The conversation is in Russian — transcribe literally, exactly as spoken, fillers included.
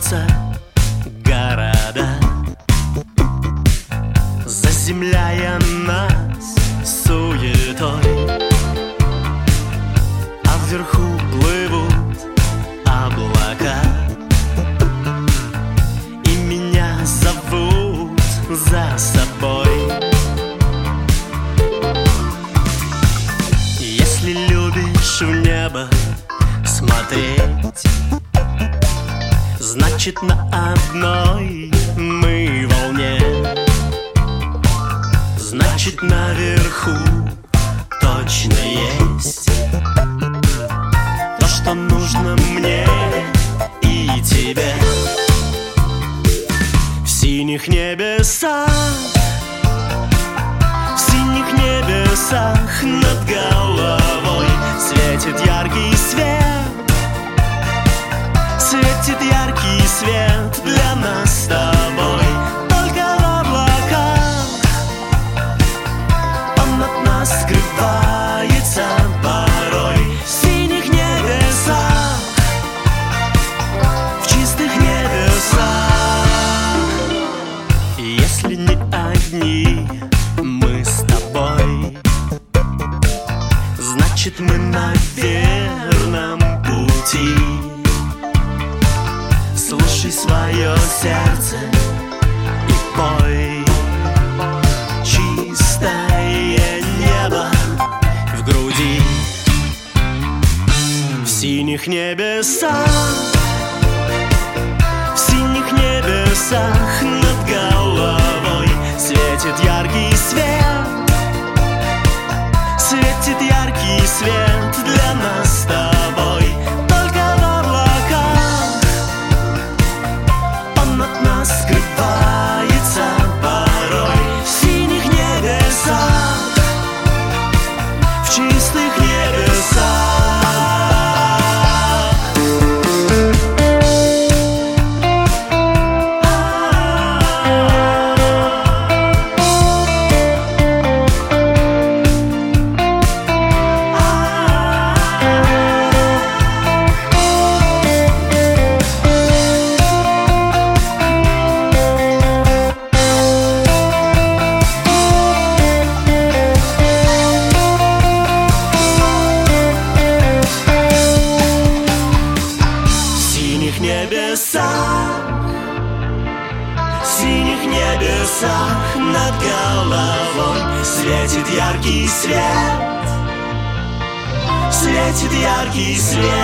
кружатся города, заземляя нас суетой, а вверху плывут облака, и меня зовут за собой. Если любишь в небо смотреть, значит, на одной мы волне. Значит, наверху точно есть то, что нужно мне и тебе. В синих небесах, в синих небесах над головой светит яркий свет. Светит яркий свет для нас с тобой. Только в облаках он от нас скрывается порой. В синих небесах, в чистых небесах. Если не одни мы с тобой, значит, мы на верном пути. Слушай свое сердце и пой. Чистое небо в груди. В синих небесах, в синих небесах над головой светит яркий свет. Светит яркий свет для нас с тобой. Только в облаках он от нас скрывается порой. В синих небесах, в чистых небесах. В синих небесах над головой светит яркий свет. Светит яркий свет